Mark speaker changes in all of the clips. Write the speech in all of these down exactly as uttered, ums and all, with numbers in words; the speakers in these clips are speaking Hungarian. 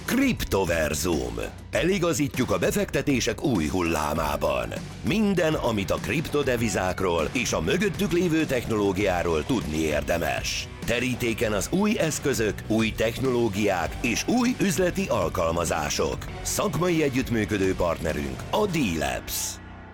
Speaker 1: Kriptoverzum. Eligazítjuk a befektetések új hullámában. Minden, amit a kriptodevizákról és a mögöttük lévő technológiáról tudni érdemes. Terítéken az új eszközök, új technológiák és új üzleti alkalmazások. Szakmai együttműködő partnerünk a D-Labs.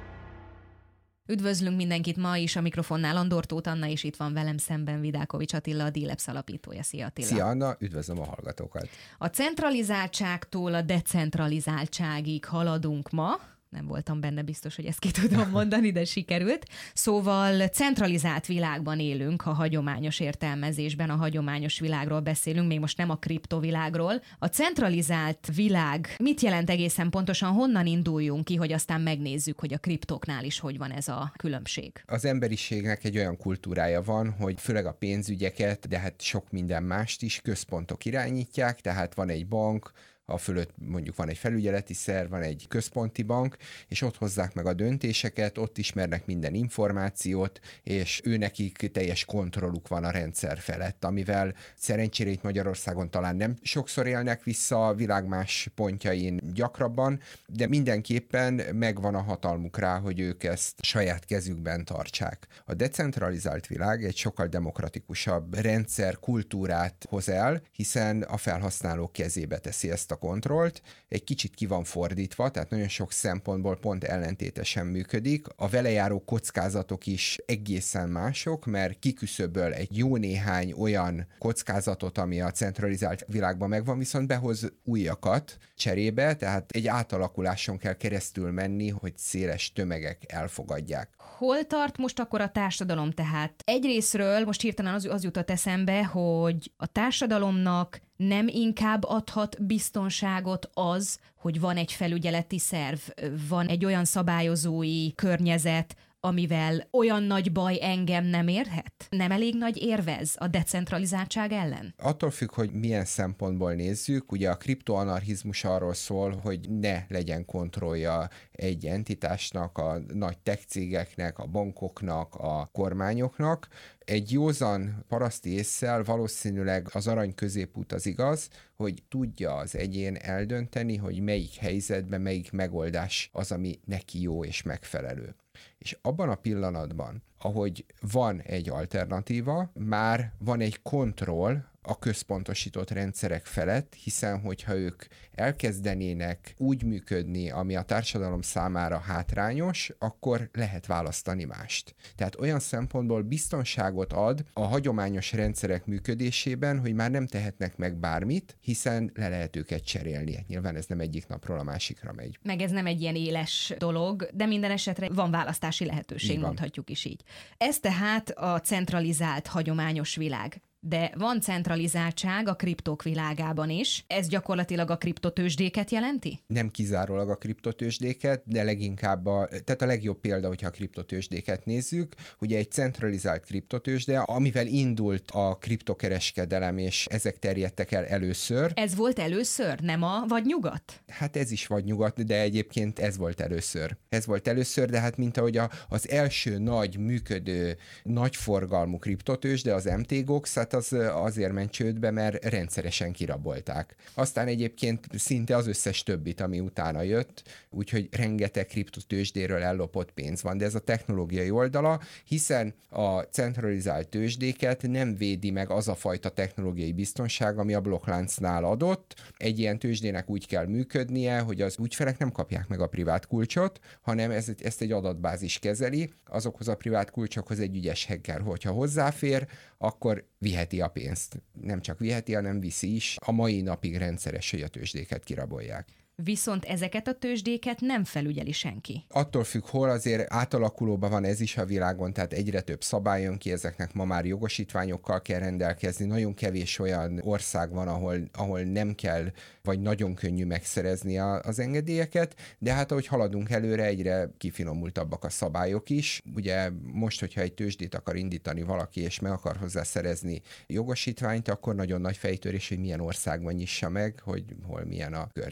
Speaker 2: Üdvözlünk mindenkit ma is, a mikrofonnál Andor Tóth Anna, és itt van velem szemben Vidákovics Attila, a D-Labs alapítója. Szia Attila!
Speaker 3: Szia Anna, üdvözlöm a hallgatókat!
Speaker 2: A centralizáltságtól a decentralizáltságig haladunk ma. Nem voltam benne biztos, hogy ezt ki tudom mondani, de sikerült. Szóval centralizált világban élünk, a hagyományos értelmezésben, a hagyományos világról beszélünk, még most nem a kriptovilágról. A centralizált világ mit jelent egészen pontosan, honnan induljunk ki, hogy aztán megnézzük, hogy a kriptoknál is hogy van ez a különbség?
Speaker 3: Az emberiségnek egy olyan kultúrája van, hogy főleg a pénzügyeket, de hát sok minden mást is központok irányítják, tehát van egy bank, a fölött mondjuk van egy felügyeleti szerv, van egy központi bank, és ott hozzák meg a döntéseket, ott ismernek minden információt, és őnekik teljes kontrolluk van a rendszer felett, amivel szerencsére itt Magyarországon talán nem sokszor élnek vissza a világ más pontjain gyakrabban, de mindenképpen megvan a hatalmuk rá, hogy ők ezt saját kezükben tartsák. A decentralizált világ egy sokkal demokratikusabb rendszer, kultúrát hoz el, hiszen a felhasználók kezébe teszi ezt a kontrollt, egy kicsit ki van fordítva, tehát nagyon sok szempontból pont ellentétesen működik. A vele járó kockázatok is egészen mások, mert kiküszöböl egy jó néhány olyan kockázatot, ami a centralizált világban megvan, viszont behoz újakat cserébe, tehát egy átalakuláson kell keresztül menni, hogy széles tömegek elfogadják.
Speaker 2: Hol tart most akkor a társadalom tehát? Egyrészről most hirtelen az, az jutott eszembe, hogy a társadalomnak nem inkább adhat biztonságot az, hogy van egy felügyeleti szerv, van egy olyan szabályozói környezet, amivel olyan nagy baj engem nem érhet? Nem elég nagy érvez a decentralizáltság ellen?
Speaker 3: Attól függ, hogy milyen szempontból nézzük. Ugye a kriptoanarchizmus arról szól, hogy ne legyen kontrollja egy entitásnak, a nagy tech cégeknek, a bankoknak, a kormányoknak. Egy józan paraszti ésszel valószínűleg az arany középút az igaz, hogy tudja az egyén eldönteni, hogy melyik helyzetben, melyik megoldás az, ami neki jó és megfelelő. És abban a pillanatban, ahogy van egy alternatíva, már van egy kontroll a központosított rendszerek felett, hiszen hogyha ők elkezdenének úgy működni, ami a társadalom számára hátrányos, akkor lehet választani mást. Tehát olyan szempontból biztonságot ad a hagyományos rendszerek működésében, hogy már nem tehetnek meg bármit, hiszen le lehet őket cserélni. Nyilván ez nem egyik napról a másikra megy.
Speaker 2: Meg ez nem egy ilyen éles dolog, de minden esetre van választási lehetőség, mondhatjuk is így. Ez tehát a centralizált, hagyományos világ. De van centralizáltság a kriptok világában is. Ez gyakorlatilag a kriptotőzsdéket jelenti?
Speaker 3: Nem kizárólag a kriptotőzsdéket, de leginkább a, tehát a legjobb példa, hogyha a kriptotőzsdéket nézzük, ugye egy centralizált kriptotőzsde, amivel indult a kriptokereskedelem, és ezek terjedtek el először.
Speaker 2: Ez volt először, nem a vagy nyugat?
Speaker 3: Hát ez is vagy nyugat, de egyébként ez volt először. Ez volt először, de hát mint ahogy a, az első nagy működő, nagyforgalmú kriptotőzsde, az em té gox, hát az azért ment csődbe, mert rendszeresen kirabolták. Aztán egyébként szinte az összes többit, ami utána jött, úgyhogy rengeteg kriptotőzsdéről ellopott pénz van, de ez a technológiai oldala, hiszen a centralizált tőzsdéket nem védi meg az a fajta technológiai biztonság, ami a blokkláncnál adott. Egy ilyen tőzsdének úgy kell működnie, hogy az ügyfelek nem kapják meg a privát kulcsot, hanem ez, ezt egy adatbázis kezeli, azokhoz a privát kulcsokhoz egy ügyes hacker, hogyha hozzáfér, akkor viheti a pénzt. Nem csak viheti, hanem viszi is. A mai napig rendszeres, hogy a tőzsdéket kirabolják.
Speaker 2: Viszont ezeket a tőzsdéket nem felügyeli senki.
Speaker 3: Attól függ, hol azért átalakulóban van ez is a világon, tehát egyre több szabály jön ki, ezeknek ma már jogosítványokkal kell rendelkezni. Nagyon kevés olyan ország van, ahol, ahol nem kell, vagy nagyon könnyű megszerezni a, az engedélyeket, de hát ahogy haladunk előre, egyre kifinomultabbak a szabályok is. Ugye most, hogyha egy tőzsdét akar indítani valaki, és meg akar hozzá szerezni jogosítványt, akkor nagyon nagy fejtörés, hogy milyen országban nyissa meg, hogy hol milyen a környezet hozzá.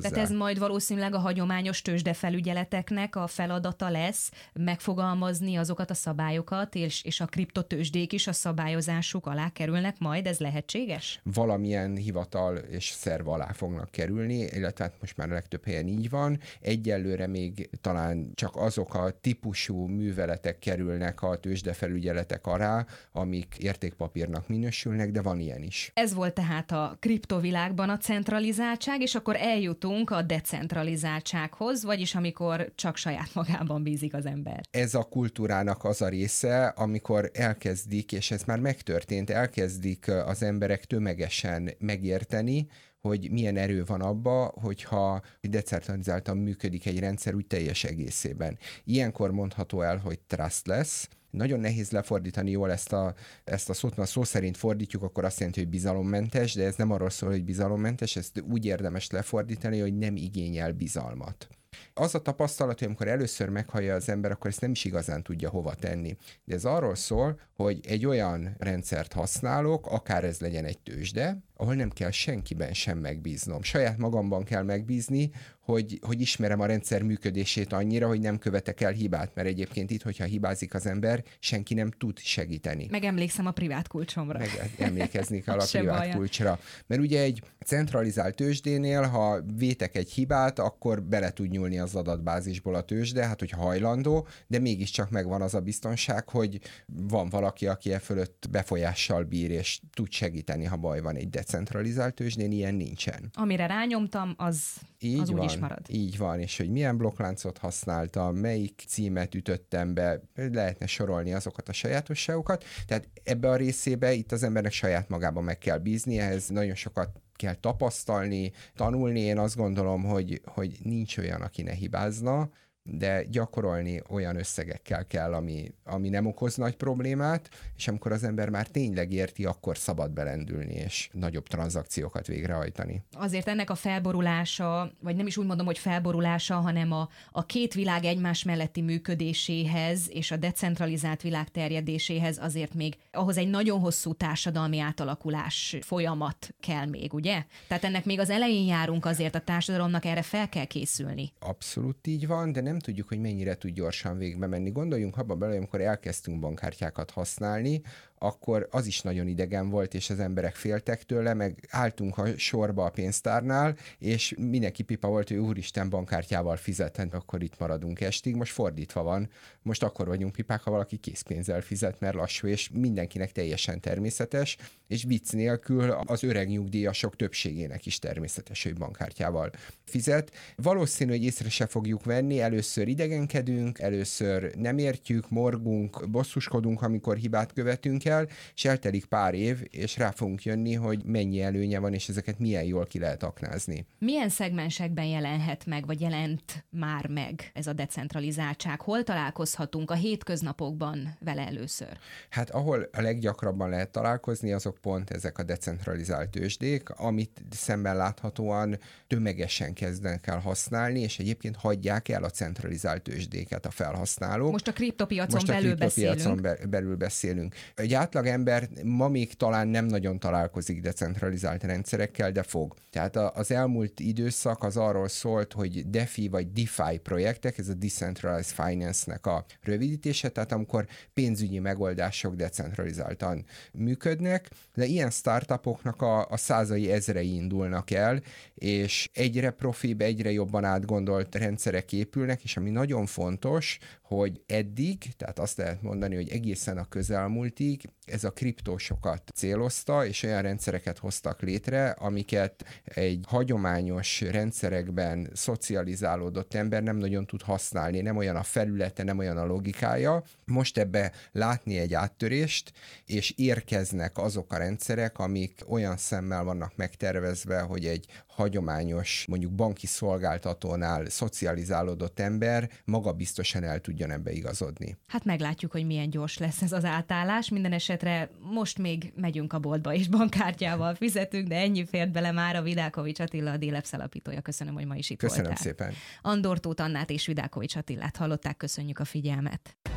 Speaker 3: hozzá.
Speaker 2: Tehát ez majd valószínűleg a hagyományos tőzsdefelügyeleteknek a feladata lesz megfogalmazni azokat a szabályokat, és, és a kriptotőzsdék is a szabályozásuk alá kerülnek majd, ez lehetséges?
Speaker 3: Valamilyen hivatal és szerv alá fognak kerülni, illetve hát most már a legtöbb helyen így van. Egyelőre még talán csak azok a típusú műveletek kerülnek a tőzsdefelügyeletek alá, amik értékpapírnak minősülnek, de van ilyen is.
Speaker 2: Ez volt tehát a kriptovilágban a centralizáltság, és akkor eljutunk a decentralizáltsághoz, vagyis amikor csak saját magában bízik az ember.
Speaker 3: Ez a kultúrának az a része, amikor elkezdik, és ez már megtörtént, elkezdik az emberek tömegesen megérteni, hogy milyen erő van abba, hogyha decentralizáltan működik egy rendszer úgy teljes egészében. Ilyenkor mondható el, hogy trustless. Nagyon nehéz lefordítani jól ezt a, ezt a szót, mert szó szerint fordítjuk, akkor azt jelenti, hogy bizalommentes, de ez nem arról szól, hogy bizalommentes, ezt úgy érdemes lefordítani, hogy nem igényel bizalmat. Az a tapasztalat, hogy amikor először meghallja az ember, akkor ezt nem is igazán tudja hova tenni. De ez arról szól, hogy egy olyan rendszert használok, akár ez legyen egy tőzsde, ahol nem kell senkiben sem megbíznom. Saját magamban kell megbízni, hogy, hogy ismerem a rendszer működését annyira, hogy nem követek el hibát, mert egyébként itt, hogyha hibázik az ember, senki nem tud segíteni.
Speaker 2: Megemlékszem a privát kulcsomra.
Speaker 3: Meg emlékezni kell a privát baja. kulcsra. Mert ugye egy centralizált tőzsdénél, ha vétek egy hibát, akkor bele tud nyúlni az adatbázisból a tőzsde, hát hogy hajlandó, de mégiscsak megvan az a biztonság, hogy van valaki, aki e fölött befolyással bír, és tud segíteni, ha baj van. Egy decentralizált tőzsdén ilyen nincsen.
Speaker 2: Amire rányomtam, az,
Speaker 3: így
Speaker 2: az
Speaker 3: van,
Speaker 2: úgy is marad.
Speaker 3: Így van, és hogy milyen blokkláncot használtam, melyik címet ütöttem be, lehetne sorolni azokat a sajátosságokat. Tehát ebbe a részébe itt az embernek saját magában meg kell bízni, ehhez nagyon sokat kell tapasztalni, tanulni. Én azt gondolom, hogy, hogy nincs olyan, aki ne hibázna, de gyakorolni olyan összegekkel kell, ami, ami nem okoz nagy problémát, és amikor az ember már tényleg érti, akkor szabad belendülni, és nagyobb tranzakciókat végrehajtani.
Speaker 2: Azért ennek a felborulása, vagy nem is úgy mondom, hogy felborulása, hanem a, a két világ egymás melletti működéséhez és a decentralizált világ terjedéséhez azért még ahhoz egy nagyon hosszú társadalmi átalakulás folyamat kell még, ugye? Tehát ennek még az elején járunk, azért a társadalomnak erre fel kell készülni.
Speaker 3: Abszolút így van, de nem tudjuk, hogy mennyire tud gyorsan végbe menni. Gondoljunk abba bele, amikor elkezdtünk bankkártyákat használni, akkor az is nagyon idegen volt, és az emberek féltek tőle, meg álltunk a sorba a pénztárnál, és mindenki pipa volt, hogy úristen, bankkártyával fizetett, akkor itt maradunk estig. Most fordítva van. Most akkor vagyunk pipák, ha valaki készpénzzel fizet, mert lassú, és mindenkinek teljesen természetes, és vicc nélkül az öreg nyugdíjasok többségének is természetes, hogy bankkártyával fizet. Valószínű, hogy észre se fogjuk venni, először idegenkedünk, először nem értjük, morgunk, bosszuskodunk, amikor hibát követünk el, és eltelik pár év, és rá fogunk jönni, hogy mennyi előnye van, és ezeket milyen jól ki lehet aknázni.
Speaker 2: Milyen szegmensekben jelenhet meg, vagy jelent már meg ez a decentralizáltság? Hol találkozhatunk a hétköznapokban vele először?
Speaker 3: Hát ahol a leggyakrabban lehet találkozni, azok pont ezek a decentralizált tőzsdék, amit szemben láthatóan tömegesen kezdenek el használni, és egyébként hagyják el a centralizált tőzsdéket a felhasználók.
Speaker 2: Most a kriptopiacon
Speaker 3: Most a
Speaker 2: belül
Speaker 3: kriptopiacon
Speaker 2: beszélünk.
Speaker 3: Be, belül beszélünk. Egy átlagember ma még talán nem nagyon találkozik decentralizált rendszerekkel, de fog. Tehát az elmúlt időszak az arról szólt, hogy DeFi vagy DeFi projektek, ez a Decentralized Finance-nek a rövidítése, tehát amikor pénzügyi megoldások decentralizáltan működnek, de ilyen startupoknak a, a százai ezrei indulnak el, és egyre profibb, egyre jobban átgondolt rendszerek épülnek, és ami nagyon fontos, hogy eddig, tehát azt lehet mondani, hogy egészen a közelmúltig ez a kriptósokat célozta, és olyan rendszereket hoztak létre, amiket egy hagyományos rendszerekben szocializálódott ember nem nagyon tud használni, nem olyan a felülete, nem olyan a logikája. Most ebbe látni egy áttörést, és érkeznek azok a rendszerek, amik olyan szemmel vannak megtervezve, hogy egy hagyományos, mondjuk banki szolgáltatónál szocializálódott ember magabiztosan el tudjon ebbe igazodni.
Speaker 2: Hát meglátjuk, hogy milyen gyors lesz ez az átállás. Minden esetre most még megyünk a boltba és bankkártyával fizetünk, de ennyi fért bele már. A Vidákovics Attila, a D-Labs alapítója. Köszönöm, hogy ma is itt
Speaker 3: Köszönöm
Speaker 2: voltál.
Speaker 3: szépen.
Speaker 2: Andor Tóth Annát és Vidákovics Attilát hallották, köszönjük a figyelmet.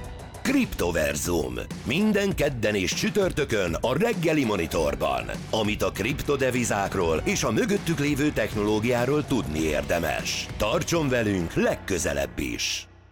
Speaker 1: Kriptoverzum. Minden kedden és csütörtökön a reggeli monitorban. Amit a kriptodevizákról és a mögöttük lévő technológiáról tudni érdemes. Tartson velünk legközelebb is!